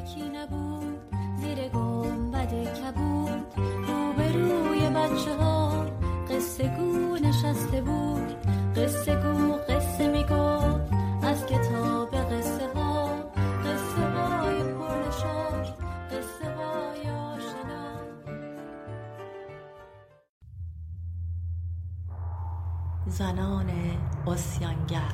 یکی نبود زیر گنبد کبود، روبروی بچه ها قصه گو نشسته بود. قصه گو قصه میگفت از کتاب قصه ها، قصه های پرنشاط، قصه های آشنا. زنان عصیانگر.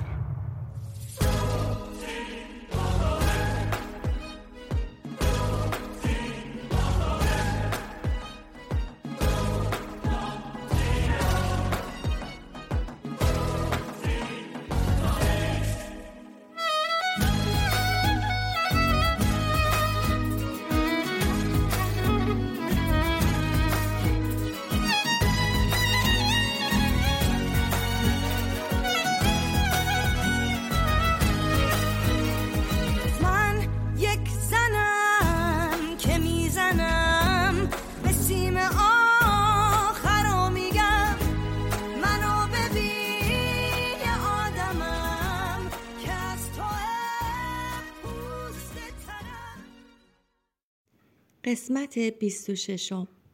قسمت 26.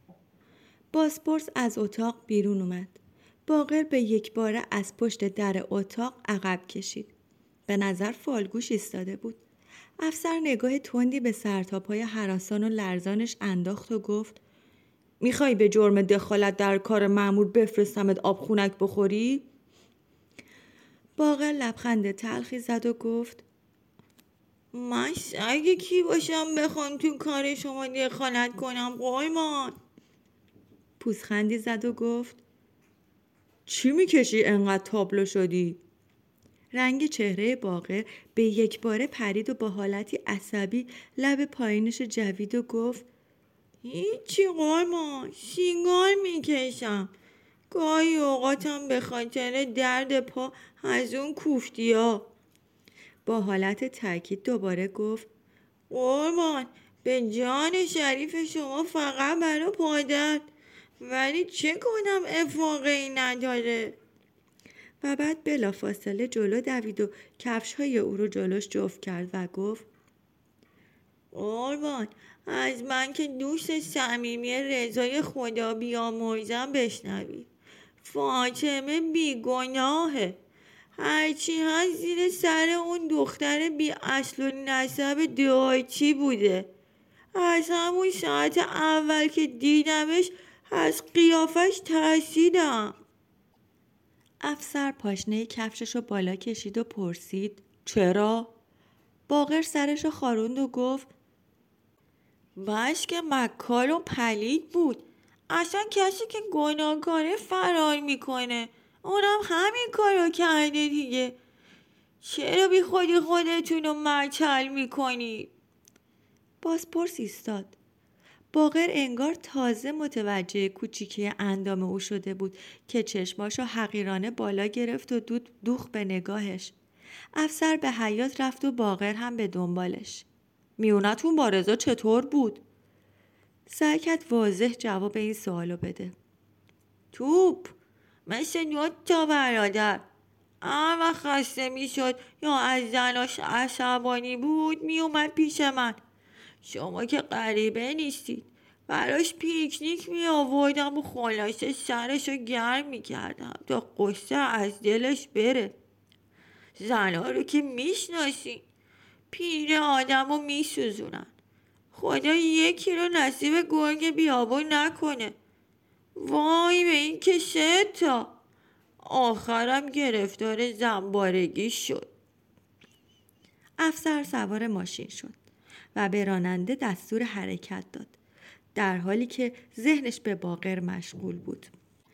بازپرس از اتاق بیرون اومد. باقر به یک باره از پشت در اتاق عقب کشید. به نظر فالگوش ایستاده بود. افسر نگاه تندی به سرتاپای هراسان و لرزانش انداخت و گفت: میخوای به جرم دخالت در کار مأمور بفرستمت آبخونک بخوری؟ باقر لبخند تلخی زد و گفت: من سگ کی باشم بخوام تو کار شما دخالت کنم قایمان؟ پوزخندی زد و گفت: چی میکشی انقدر تابلو شدی؟ رنگ چهره باقر به یک باره پرید و با حالتی عصبی لب پایینش جوید و گفت: هیچی قایمان، سیگار میکشم. گاهی اوقاتم به خاطر درد پا از اون کوفتیا. با حالت تأکید دوباره گفت: قربان به جان شریف شما فقط برای پادر، ولی چه کنم افاقه‌ای نداره. و بعد بلافاصله جلو دوید و کفش‌های او رو جلوش جفت کرد و گفت: قربان از من که دوست صمیمی رضای خدا بیامرزم بشنوید. فاطمه بیگناهه. هرچی هست زیر سر اون دختر بی اصل و نسب دعایچی بوده. از همون ساعت اول که دیدمش از قیافش ترسیدم. افسر پاشنه کفششو بالا کشید و پرسید: چرا؟ باقر سرشو خاروند و گفت: بس که مکار و پلید بود. اصلا کسی که گناهکاره فرار میکنه. اونم همین کارو کرده دیگه. چرا بی خودی خودتونو معطل میکنی؟ بازپرس ایستاد. باقر انگار تازه متوجه کوچیکی اندام او شده بود که چشماشو حقیرانه بالا گرفت و دوخ به نگاهش. افسر به حیاط رفت و باقر هم به دنبالش. میونتون با رضا چطور بود؟ سعی کرد واضح جواب این سوالو بده. توپ مثل 2 تا برادر. هر وقت خسته میشد یا از زناش عصبانی بود میومد پیش من. شما که غریبه نیستید. براش پیکنیک می آوردم و خلاصه سرشو گرم می کردم تا قصه از دلش بره. زنها رو که میشناسین، پیر آدمو میسوزونن. خدا یکی رو نصیب گرگ بیابون نکنه. وای به این که 3 تا. آخرم گرفتار زنبارگی شد. افسر سوار ماشین شد و به راننده دستور حرکت داد، در حالی که ذهنش به باقر مشغول بود.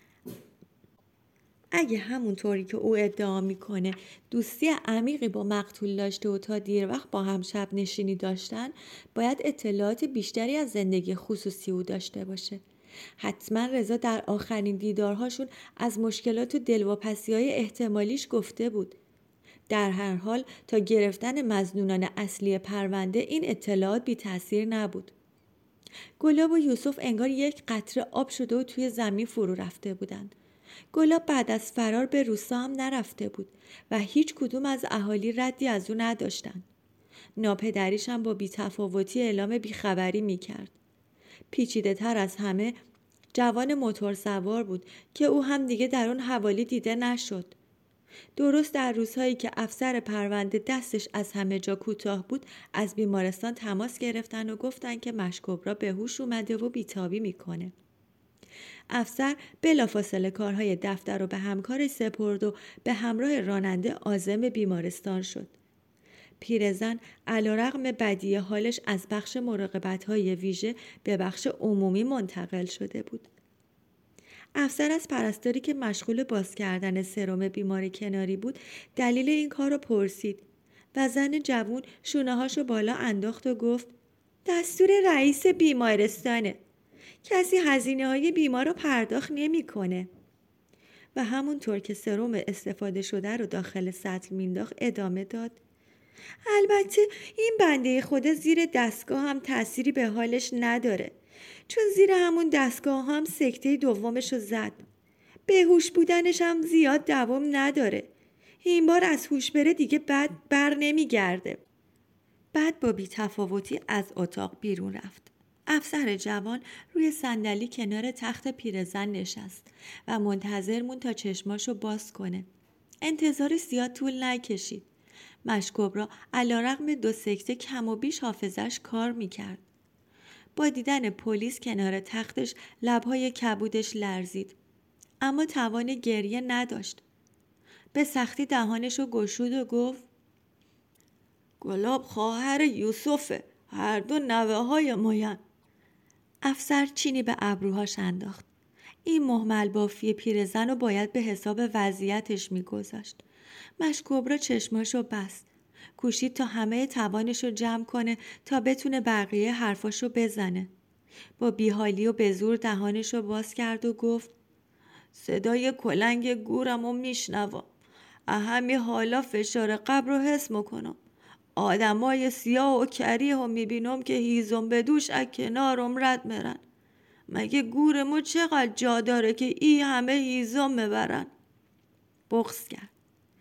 اگه همونطوری که او ادعا میکنه دوستی عمیقی با مقتول داشته و تا دیر وقت با هم شب نشینی داشتن، باید اطلاعات بیشتری از زندگی خصوصی او داشته باشه. حتما رضا در آخرین دیدارهاشون از مشکلات و دلواپسی‌های احتمالیش گفته بود. در هر حال تا گرفتن مظنونان اصلی پرونده این اطلاعات بی تأثیر نبود. گلاب و یوسف انگار یک قطره آب شده و توی زمین فرو رفته بودند. گلاب بعد از فرار به روستا هم نرفته بود و هیچ کدوم از اهالی ردی از او نداشتند. ناپدریش هم با بی‌تفاوتی اعلام بیخبری میکرد. پیچیده تر از همه جوان موتور سوار بود که او هم دیگه در اون حوالی دیده نشد. درست در روزهایی که افسر پرونده دستش از همه جا کوتاه بود، از بیمارستان تماس گرفتن و گفتن که مشکبرا به هوش اومده و بیتابی میکنه. افسر بلافاصله کارهای دفتر رو به همکارش سپرد و به همراه راننده عازم بیمارستان شد. پیرزن علیرغم بدی حالش از بخش مراقبت‌های ویژه به بخش عمومی منتقل شده بود. افسر از پرستاری که مشغول باز کردن سرم بیمار کناری بود دلیل این کار رو پرسید و زن جوون شونه‌هاشو بالا انداخت و گفت دستور رئیس بیمارستانه. کسی هزینه‌های بیمار رو پرداخت نمی‌کنه. و همونطور که سرم استفاده شده رو داخل سطل مینداخت ادامه داد البته این بنده خدا زیر دستگاه هم تأثیری به حالش نداره، چون زیر همون دستگاه هم سکته دومشو زد. بیهوش بودنش هم زیاد دوام نداره. این بار از هوش بره دیگه بر نمیگرده. بعد با بی‌تفاوتی از اتاق بیرون رفت. افسر جوان روی صندلی کنار تخت پیرزن نشست و منتظر موند تا چشماشو باز کنه. انتظار زیاد طول نکشید. مشکبرا علیرغم 2 سکته کم و بیش حافظش کار میکرد. با دیدن پلیس کنار تختش لبهای کبودش لرزید. اما توان گریه نداشت. به سختی دهانشو گشود و گفت گلاب خواهر یوسفه، هر دو نوه های ماین. افسر چینی به ابروهاش انداخت. این مهمل بافی پیرزن رو باید به حساب وضعیتش میگذاشت. مشکبرا چشماشو بست. کوشید تا همه توانشو جمع کنه تا بتونه بقیه حرفاشو بزنه. با بیحالی و به زور دهانشو باز کرد و گفت صدای کلنگ گورمو میشنوم. همین حالا فشار قبر رو حس میکنم. آدمای سیاه و کریه ها میبینم که هیزم به دوش از کنارم رد مرن. مگه گورمو چقدر جا داره که ای همه هیزم میبرن؟ بغض کرد.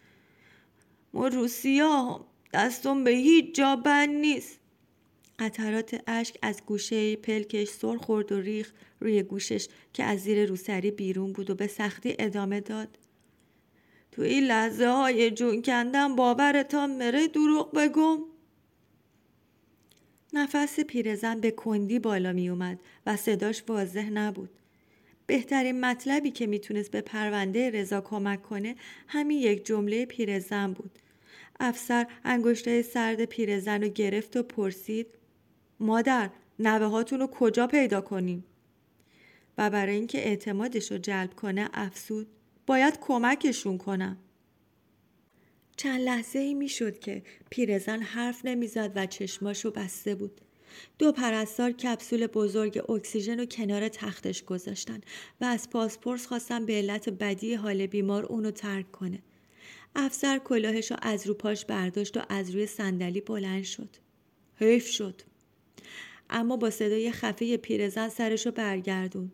ما رو سیاه هم دستم به هیچ جا بند نیست. قطرات اشک از گوشه پلکش سر خورد و ریخت روی گوشش که از زیر روسری بیرون بود و به سختی ادامه داد. تو این لحظه های جون کندن باورتان مره دروغ بگم؟ نفس پیرزن به کندی بالا می اومد و صداش واضح نبود. بهترین مطلبی که میتونست به پرونده رضا کمک کنه همین یک جمله پیرزن بود. افسر انگشتای سرد پیرزن رو گرفت و پرسید مادر نوه هاتون رو کجا پیدا کنیم؟ و برای اینکه اعتمادش رو جلب کنه افسود باید کمکشون کنم. چند لحظه ای می شد که پیرزن حرف نمیزد و چشماشو بسته بود. 2 پرستار کپسول بزرگ اکسیژن رو کنار تختش گذاشتن و از پاسپورت خواستن به علت بدی حال بیمار اونو ترک کنه. افسر کلاهش رو از رو پاش برداشت و از روی صندلی بلند شد. حیف شد. اما با صدای خفه پیرزن سرشو برگردون.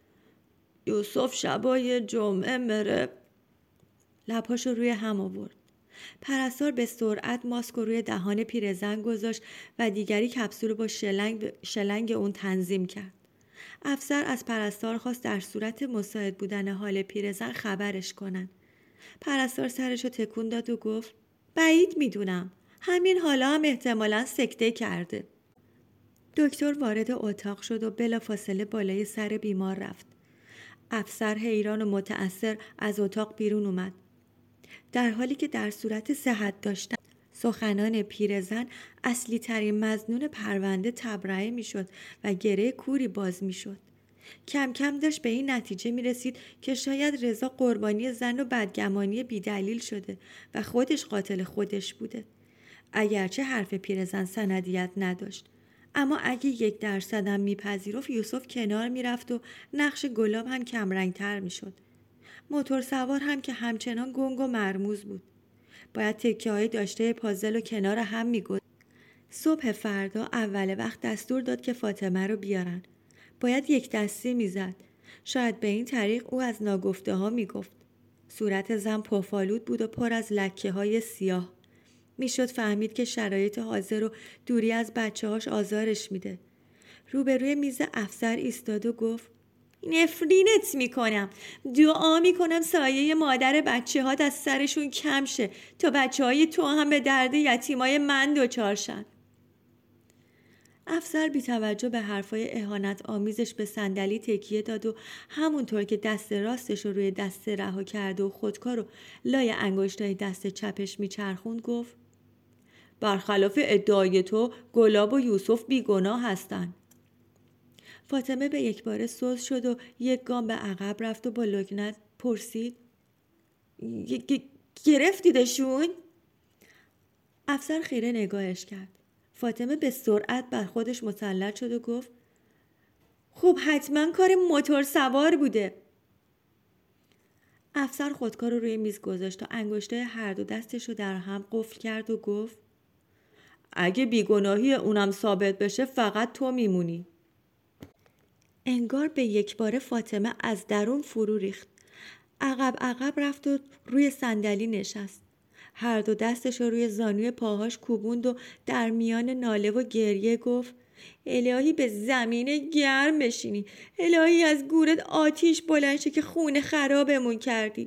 یوسف شبای جمعه مره. لبهاشو روی هم آورد. پرستار به سرعت ماسک روی دهان پیرزن گذاشت و دیگری کپسول با شلنگ اون تنظیم کرد. افسر از پرستار خواست در صورت مساعد بودن حال پیرزن خبرش کنن. پرستار سرشو تکون داد و گفت بعید میدونم. همین حالا هم احتمالاً سکته کرده. دکتر وارد اتاق شد و بلافاصله بالای سر بیمار رفت. افسر حیران و متأثر از اتاق بیرون اومد. در حالی که در صورت صحت داشتن سخنان پیرزن اصلی ترین مظنون پرونده تبرئه می شد و گره کوری باز می شد. کم کم داشت به این نتیجه می رسید که شاید رضا قربانی زن و بدگمانی بیدلیل شده و خودش قاتل خودش بوده. اگرچه حرف پیرزن سندیت نداشت. اما اگه 1% هم میپذیرفت یوسف کنار میرفت و نقش گلاب هم کمرنگتر میشد. موتور سوار هم که همچنان گنگ و مرموز بود. باید تکه های داشته پازل و کنار هم میگذاشت. صبح فردا اول وقت دستور داد که فاطمه رو بیارن. باید 1 دستی میزد. شاید به این طریق او از ناگفته ها میگفت. صورت زن پفالود بود و پر از لکه های سیاه. میشد فهمید که شرایط حاضر و دوری از بچه‌هاش آزارش میده. روبروی میز افسر ایستاد و گفت نفرینت میکنم. دعا میکنم سایه مادر بچه‌هات از سرشون کم شه تا بچه‌های تو هم به درد یتیمای من دچار شن. افسر بی توجه به حرفای اهانت آمیزش به صندلی تکیه داد و همونطور که دست راستش رو روی دست رها کرده و خودکار رو لای انگشتای دست چپش میچرخوند گفت برخلاف ادعای تو گلاب و یوسف بیگناه هستن. فاطمه به یک باره سوز شد و یک گام به عقب رفت و با لکنت پرسید گرفتیدشون؟ افسر خیره نگاهش کرد. فاطمه به سرعت بر خودش مسلط شد و گفت خب حتما کار موتور سوار بوده. افسر خودکار رو روی میز گذاشت و انگشتای هر دو دستش رو در هم قفل کرد و گفت اگه بیگناهی اونم ثابت بشه فقط تو میمونی. انگار به یک باره فاطمه از درون فرو ریخت. عقب رفت و روی صندلی نشست. هر دو دستش رو روی زانوی پاهاش کوبوند و در میان ناله و گریه گفت الهی به زمین گرم بشینی. الهی از گورت آتیش بلند شه که خونه خرابمون کردی.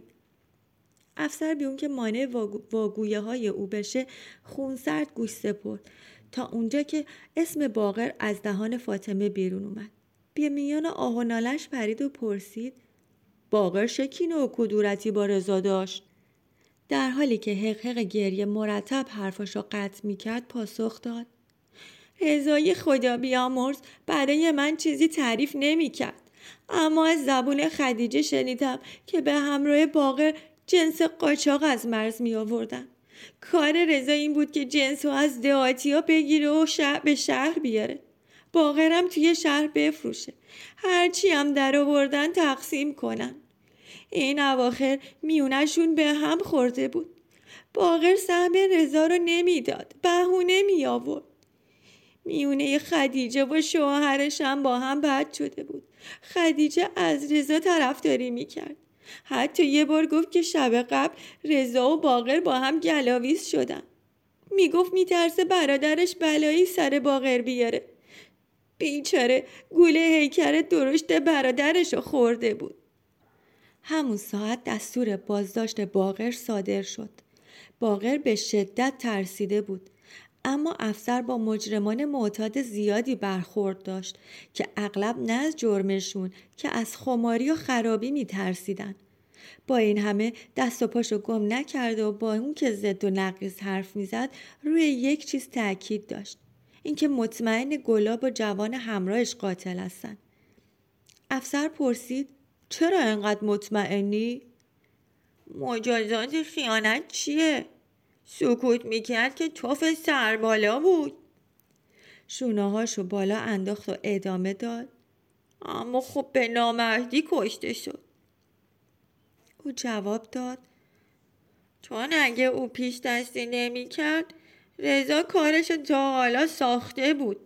افسر بی اون که مانع واگویه های او بشه خونسرد گوش سپرد تا اونجا که اسم باقر از دهان فاطمه بیرون اومد. بی میان آه و نالش پرید و پرسید باقر شکینه و کدورتی با رضا داشت. در حالی که حقحق گریه مرتب حرفاشو قطع میکرد پاسخ داد رضای خدا بیامرز برای من چیزی تعریف نمیکرد، اما از زبون خدیجه شنیدم که به همراه باقر جنس قاچاق از مرز می آوردن. کار رضا این بود که جنس رو از دهاتی ها بگیره و به شهر بیاره. باقرم توی شهر بفروشه. هرچی هم در آوردن تقسیم کنن. این اواخر میونشون به هم خورده بود. باقر سهم رضا رو نمیداد. بهونه می آورد. میونه خدیجه و شوهرش هم با هم بد شده بود. خدیجه از رضا طرفداری میکرد. حتی یه بار گفت که شب قبل رضا و باقر با هم گلاویز شدن. میگفت میترسه برادرش بلایی سر باقر بیاره. بیچاره گوله هیکل درشت برادرش رو خورده بود. همون ساعت دستور بازداشت باقر صادر شد. باقر به شدت ترسیده بود. اما افسر با مجرمان معتاد زیادی برخورد داشت که اغلب نه از جرمشون که از خماری و خرابی می ترسیدن. با این همه دست و پاشو گم نکرده و با اون که زد و نقیص حرف می زد روی یک چیز تأکید داشت. اینکه مطمئن گلاب و جوان همراهش قاتل هستن. افسر پرسید چرا انقدر مطمئنی؟ مجازات خیانت چیه؟ سکوت میکرد که توف سر بالا بود. شونه‌هاشو بالا انداخت و ادامه داد اما خب به نامردی کشته شد. او جواب داد چون اگه او پیش دستی نمیکرد رضا کارشو تا حالا ساخته بود.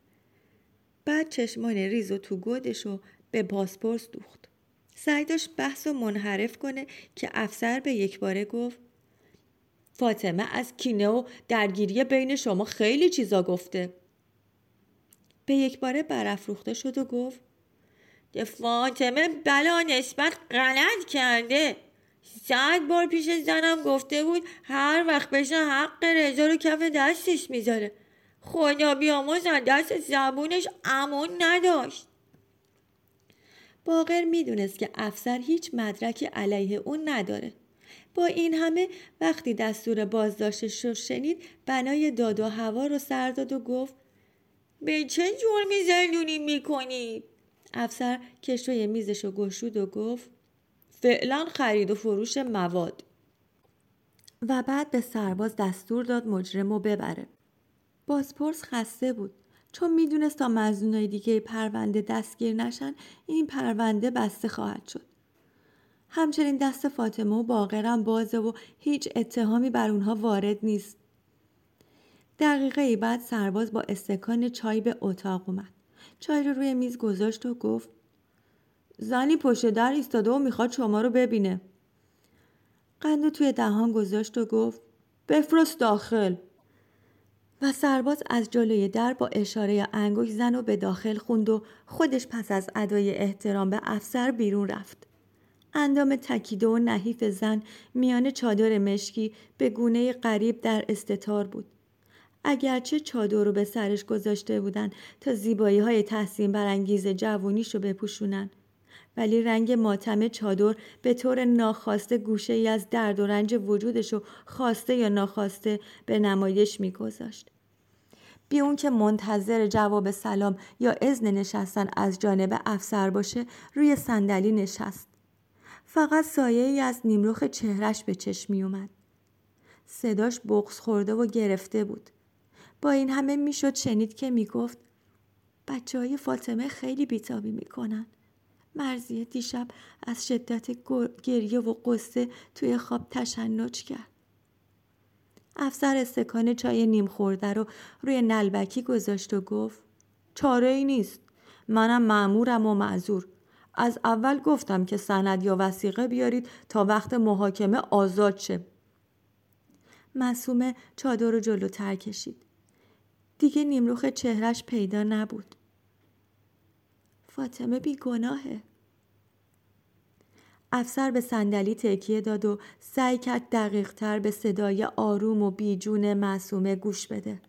بعد چشمان ریز و تو گودشو به بازپرس دوخت. سعی داشت بحث و منحرف کنه که افسر به یک باره گفت فاطمه از کینه و درگیری بین شما خیلی چیزا گفته. به یک باره برافروخته شد و گفت فاطمه بلا نسبت غلط کرده. 100 بار پیش زنم گفته بود هر وقت بشه حق رضا رو کف دستش میذاره. خدا بیامرز از دست زبونش امان نداشت. باقر میدونست که افسر هیچ مدرکی علیه اون نداره. با این همه وقتی دستور بازداشتش رو شنید بنای داد و هوا رو سر داد و گفت به چه جرمی زندونی میکنی؟ افسر کشوی میزش رو گشود و گفت فعلا خرید و فروش مواد. و بعد به سرباز دستور داد مجرم رو ببره. بازپرس خسته بود چون میدونست تا مظنونای دیگه پرونده دستگیر نشن این پرونده بسته خواهد شد. همچنین دست فاطمه و باقرم بازه و هیچ اتهامی بر اونها وارد نیست. دقیقه بعد سرباز با استکان چای به اتاق اومد. چای رو روی میز گذاشت و گفت زنی پشت در ایستاده و میخواد شما رو ببینه. قندو توی دهان گذاشت و گفت بفرست داخل. و سرباز از جلوی در با اشاره انگشت زن رو به داخل خوند و خودش پس از ادای احترام به افسر بیرون رفت. اندام تکیده و نحیف زن میان چادر مشکی به گونه غریب در استتار بود. اگرچه چادر رو به سرش گذاشته بودن تا زیبایی‌های تحسین برانگیز جوونیشو بپوشونن، ولی رنگ ماتم چادر به طور ناخواسته گوشه‌ای از درد و رنج وجودشو خواسته یا ناخواسته به نمایش می‌گذاشت. بی اون که منتظر جواب سلام یا اذن نشستن از جانب افسر باشه روی صندلی نشست. فقط سایه‌ای از نیمرخ چهرش به چشم می اومد. صداش بغض خورده و گرفته بود. با این همه میشد شنید که میگفت بچه‌های فاطمه خیلی بیتابی میکنن. مرضیه دیشب از شدت گریه و قصه توی خواب تشنج کرد. افسر استکان چای نیم خورده رو روی نلبکی گذاشت و گفت چاره ای نیست. منم مأمورم و معذور. از اول گفتم که سند یا وثیقه بیارید تا وقت محاکمه آزاد شه. معصومه چادر رو جلوتر کشید. دیگه نیمروخ چهرش پیدا نبود. فاطمه بیگناهه. افسر به صندلی تکیه داد و سعی کرد دقیق تر به صدای آروم و بیجون معصومه گوش بده.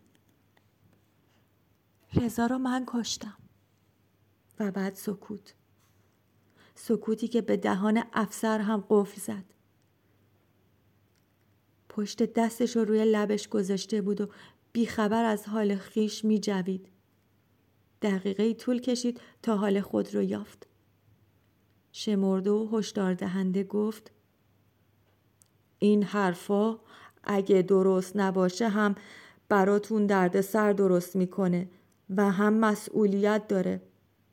رضا رو من کشتم. و بعد سکوت. سکوتی که به دهان افسر هم قفل زد. پشت دستش رو روی لبش گذاشته بود و بیخبر از حال خیش می جوید. دقیقه‌ای طول کشید تا حال خود رو یافت. شمرده و هشدار دهنده گفت این حرفا اگه درست نباشه هم براتون دردسر درست میکنه و هم مسئولیت داره.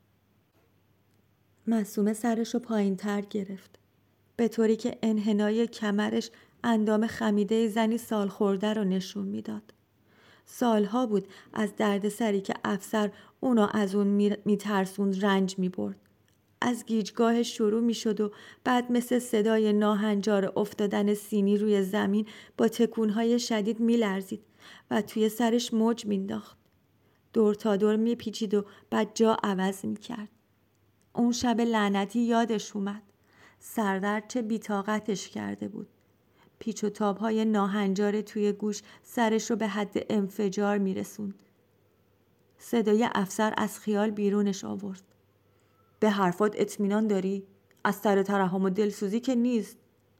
معصومه سرش رو پایین تر گرفت به طوری که انحنای کمرش اندام خمیده زنی سال خورده رو نشون میداد. سالها بود از دردسری که افسر اونو از اون میترسوند رنج میبرد. از گیجگاه شروع میشد و بعد مثل صدای ناهنجار افتادن سینی روی زمین با تکونهای شدید میلرزید و توی سرش موج مینداخت. دور تا دور میپیچید و بعد جا عوض میکرد. اون شب لعنتی یادش اومد. سردرد چه بی‌طاقتش کرده بود. پیچ و تابهای ناهنجار توی گوش سرش رو به حد انفجار میرسوند. صدای افسر از خیال بیرونش آورد. به حرفات اطمینان داری؟ از سر ترحم و دلسوزی که نیست.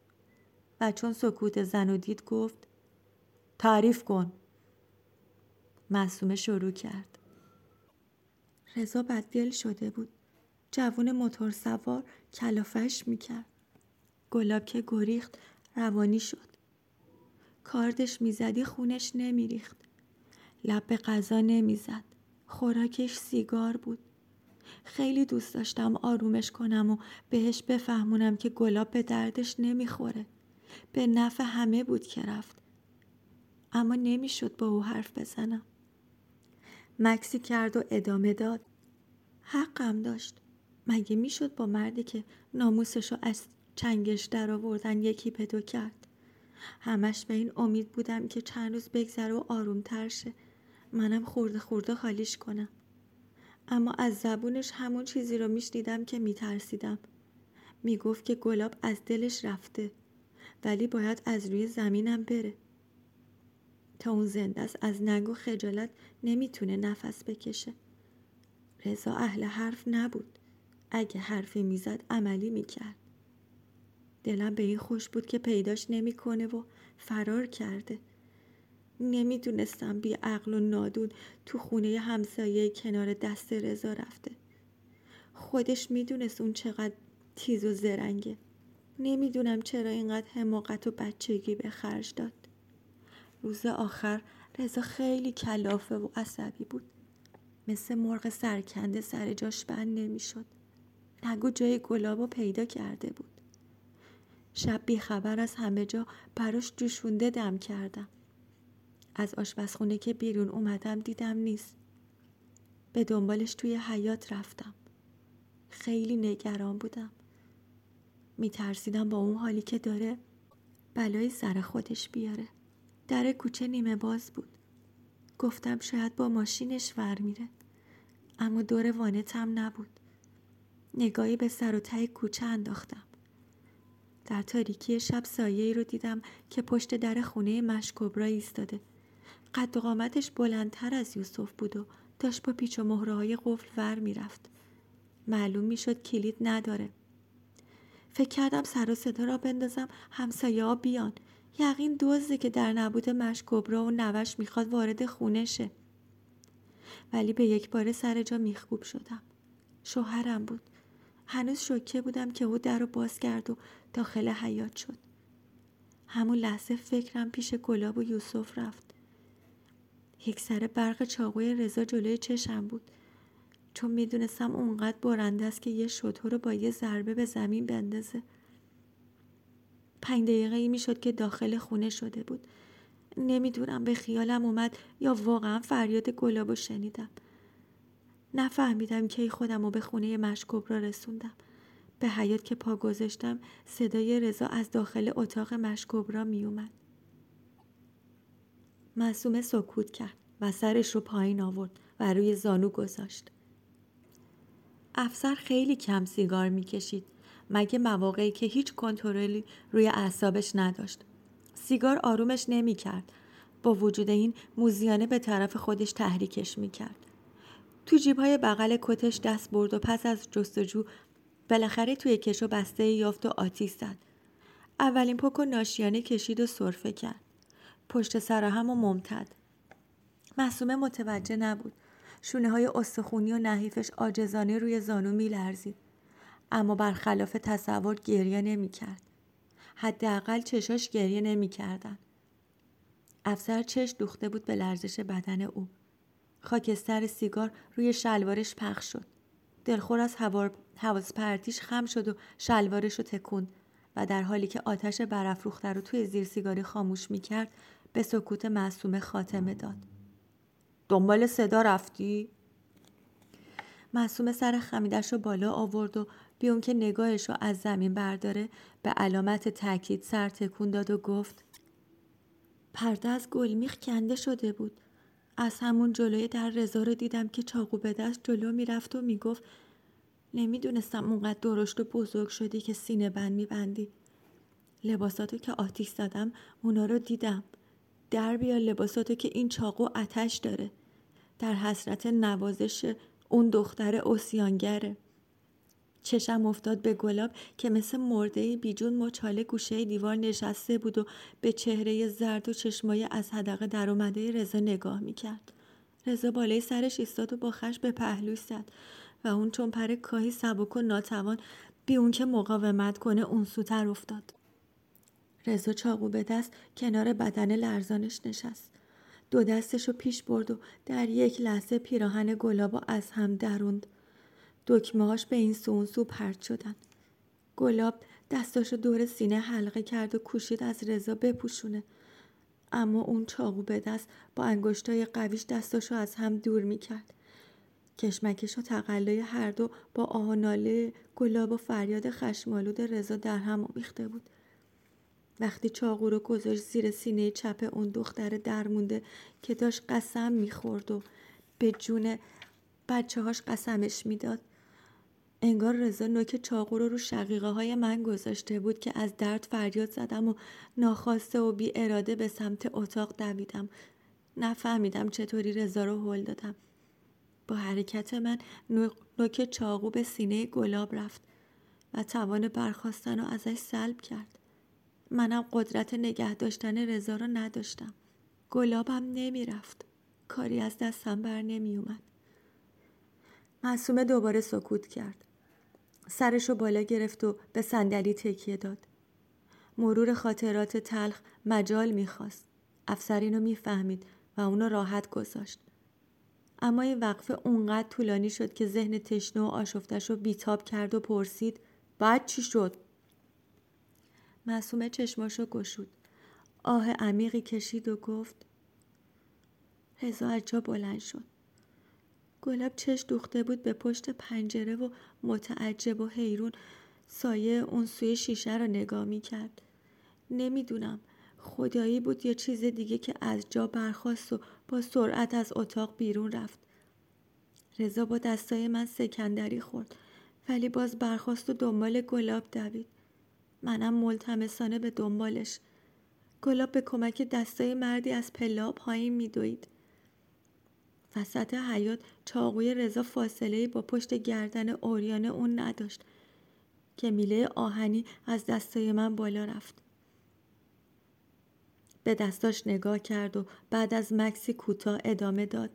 و چون سکوت زن و دید گفت تعریف کن. معصومه شروع کرد. رضا بددل شده بود. جوون موتور سوار کلافش میکرد. گلاب که گریخت روانی شد. کاردش میزدی خونش نمیریخت. لب به غذا نمیزد. خوراکش سیگار بود. خیلی دوست داشتم آرومش کنم و بهش بفهمونم که گلاب به دردش نمیخوره. به نفع همه بود که رفت. اما نمیشد با او حرف بزنم. مکسی کرد و ادامه داد. حقم داشت. مگه میشد با مردی که ناموسشو از چنگش در آوردن یکی بدو کرد؟ همش به این امید بودم که چند روز بگذره و آروم تر شه. منم خورده خورده خالیش کنم. اما از زبونش همون چیزی رو میشنیدم که میترسیدم. میگفت که گلاب از دلش رفته ولی باید از روی زمینم بره. تا اون زنده است از ننگ و خجالت نمیتونه نفس بکشه. رضا اهل حرف نبود. اگه حرفی میزد عملی میکرد. دلم به این خوش بود که پیداش نمیکنه و فرار کرده. نمیدونستم بی عقل و نادون تو خونه همسایه کنار دست رضا رفته. خودش میدونست اون چقدر تیز و زرنگه. نمیدونم چرا اینقدر حماقت و بچگی به خرج داد. روز آخر رضا خیلی کلافه و عصبی بود. مثل مرغ سرکنده سر جاش بند نمیشد. نگو جای گلابو پیدا کرده بود. شب بی خبر از همه جا براش جوشونده دم کردم. از آشپزخونه که بیرون اومدم دیدم نیست. به دنبالش توی حیاط رفتم. خیلی نگران بودم. میترسیدم با اون حالی که داره بلایی سر خودش بیاره. در کوچه نیمه باز بود. گفتم شاید با ماشینش ور میره، اما دور وانتم نبود. نگاهی به سر و ته کوچه انداختم. در تاریکی شب سایه‌ای رو دیدم که پشت در خونه مشکبرا ایستاده. قد و قامتش بلندتر از یوسف بود و داشت با پیچ و مهره‌های قفل ور میرفت. معلوم میشد کلید نداره. فکر کردم سر و صدا را بندازم همسایه‌ها بیان. یقین دزده که در نبود مشکبرا و نوش میخواد وارد خونه شه. ولی به یک بار سر جا میخکوب شدم. شوهرم بود. هنوز شوکه بودم که او در رو باز کرد و داخل حیاط شد. همون لحظه فکرم پیش گلاب و یوسف رفت. یک سر برق چاقوی رضا جلوی چشم بود، چون میدونستم اونقدر برنده است که یه شتر رو با یه ضربه به زمین بندازه. 5 دقیقه‌ای میشد که داخل خونه شده بود. نمیدونم به خیالم اومد یا واقعا فریاد گلابو شنیدم. نفهمیدم کی خودم رو به خونه مشکبرا رسوندم. به حیاط که پا گذاشتم صدای رضا از داخل اتاق مشکبرا می اومد. معصومه سکوت کرد و سرش رو پایین آورد و روی زانو گذاشت. افسر خیلی کم سیگار می کشید، مگه مواقعی که هیچ کنترلی روی اعصابش نداشت. سیگار آرومش نمی کرد. با وجود این موذیانه به طرف خودش تحریکش می کرد. تو جیب‌های بغل کتش دست برد و پس از جستجو بالاخره توی کشو بسته یافت و آتیش زد. اولین پک و ناشیانه کشید و سرفه کرد. پشت سر هم و ممتد. معصومه متوجه نبود. شونه‌های استخونی و نحیفش عاجزانه روی زانو می‌لرزید. اما برخلاف تصور گریه نمی‌کرد. حداقل چشاش گریه نمی‌کردن. افسر چشم دوخته بود به لرزش بدن او. خاکستر سیگار روی شلوارش پخش شد. دلخور از حواس پرتیش خم شد و شلوارش رو تکوند و در حالی که آتش برافروخته رو توی زیر سیگاری خاموش می‌کرد به سکوت معصومه خاتمه داد. دنبال صدا رفتی؟ معصومه سر خمیدش رو بالا آورد و بی اون که نگاهش رو از زمین برداره به علامت تاکید سر تکون داد و گفت پرده از گلمیخ کنده شده بود. از همون جلوی در رضا رو دیدم که چاقو به دست جلو میرفت و میگفت نمیدونستم اونقدر درشت و بزرگ شدی که سینه بند میبندی. لباساتو که آتیش زدم اونا رو دیدم. در بیا لباساتو که این چاقو آتش داره. در حسرت نوازش اون دختر اوسیانگره. چشم افتاد به گلاب که مثل مرده بیجون مچاله گوشه دیوار نشسته بود و به چهره زرد و چشمای از حدقه در اومده رضا نگاه میکرد. رضا بالای سرش ایستاد و با خشم به پهلوش زد و اون چون پر کاهی سبک و ناتوان بی اون که مقاومت کنه اون سوتر افتاد. رضا چاقو به دست کنار بدن لرزانش نشست. 2 دستشو پیش برد و در یک لحظه پیراهن گلابو از هم دروند. دکمه‌هاش به این سو اون سو پرت شدن. گلاب دستاشو دور سینه حلقه کرد و کوشید از رضا بپوشونه. اما اون چاقو به دست با انگشتای قویش دستاشو از هم دور میکرد. کشمکش و تقلای هر دو با آه و ناله گلاب و فریاد خشمالود رضا در هم آمیخته بود. وقتی چاقو رو گذاشت زیر سینه چپ اون دختر درمونده که داشت قسم میخورد و به جون بچه‌هاش قسمش میداد، انگار رضا نوک چاقو رو شقیقه های من گذاشته بود که از درد فریاد زدم و ناخواسته و بی اراده به سمت اتاق دویدم. نفهمیدم چطوری رضا رو هل دادم. با حرکت من نوک چاقو به سینه گلاب رفت و توان برخاستن رو ازش سلب کرد. منم قدرت نگه داشتن رضا رو نداشتم. گلابم نمی رفت. کاری از دستم بر نمی اومد. معصومه دوباره سکوت کرد. سرشو بالا گرفت و به صندلی تکیه داد. مرور خاطرات تلخ مجال میخواست. افسر اینو میفهمید و اونو راحت گذاشت. اما این وقفه اونقدر طولانی شد که ذهن تشنه و آشفتش رو بیتاب کرد و پرسید بعد چی شد؟ معصومه چشماشو گشود. آه عمیقی کشید و گفت رضا از جا بلند شد. گلاب چشم دوخته بود به پشت پنجره و متعجب و حیرون سایه اون سوی شیشه رو نگاه می کرد. نمیدونم خدایی بود یا چیز دیگه که از جا برخاست و با سرعت از اتاق بیرون رفت. رضا با دستای من سکندری خورد ولی باز برخاست و دنبال گلاب دوید. منم ملتمسانه به دنبالش. گلاب به کمک دستای مردی از پله‌ها پایین میدوید. وسط حیاط چاقوی رضا فاصله‌ای با پشت گردن عریان اون نداشت که میله آهنی از دستای من بالا رفت. به دستاش نگاه کرد و بعد از مکسی کوتاه ادامه داد.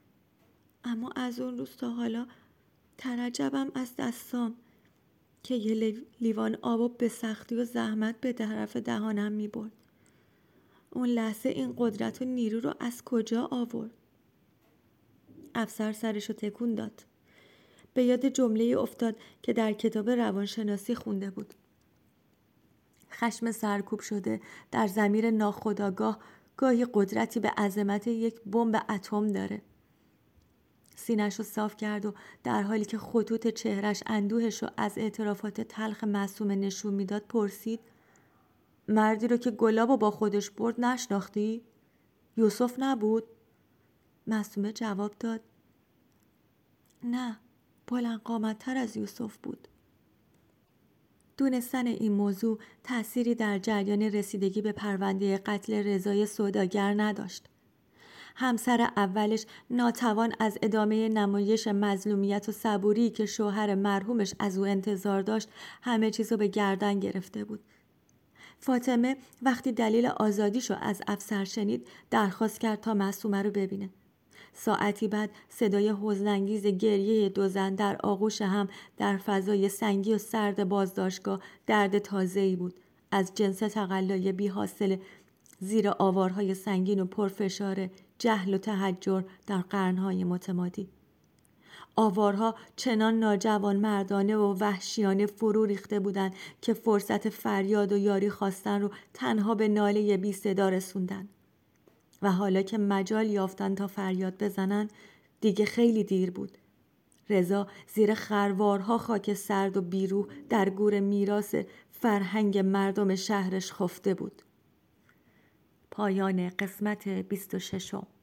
اما از اون روز تا حالا تعجبم از دستام که یه لیوان آبو به سختی و زحمت به طرف دهانم میبرد. اون لحظه این قدرت و نیرو رو از کجا آورد؟ افسر سرشو تکون داد. به یاد جمله افتاد که در کتاب روانشناسی خونده بود. خشم سرکوب شده در ضمیر ناخودآگاه گاهی قدرتی به عظمت یک بمب اتم داره. سینه‌شو صاف کرد و در حالی که خطوط چهرش اندوهشو از اعترافات تلخ معصومه نشون میداد پرسید: مردی رو که گلابو با خودش برد نشناختی؟ یوسف نبود؟ معصومه جواب داد: نه، بلند قامت‌تر از یوسف بود. دونستن این موضوع تأثیری در جریان رسیدگی به پرونده قتل رضای سوداگر نداشت. همسر اولش ناتوان از ادامه نمایش مظلومیت و صبوری که شوهر مرحومش از او انتظار داشت همه چیزو به گردن گرفته بود. فاطمه وقتی دلیل آزادیشو از افسر شنید درخواست کرد تا معصومه رو ببینه. ساعتی بعد صدای حزن‌انگیز گریه دو زن در آغوش هم در فضای سنگی و سرد بازداشتگاه درد تازه‌ای بود، از جنس تقلای بی‌حاصل زیر آوارهای سنگین و پرفشار جهل و تحجر در قرنهای متمادی. آوارها چنان ناجوان مردانه و وحشیانه فرو ریخته بودند که فرصت فریاد و یاری خواستن رو تنها به ناله بی صدا رسوندن. و حالا که مجال یافتن تا فریاد بزنن دیگه خیلی دیر بود. رضا زیر خروارها خاک سرد و بیروح در گور میراث فرهنگ مردم شهرش خفته بود. پایان قسمت 26.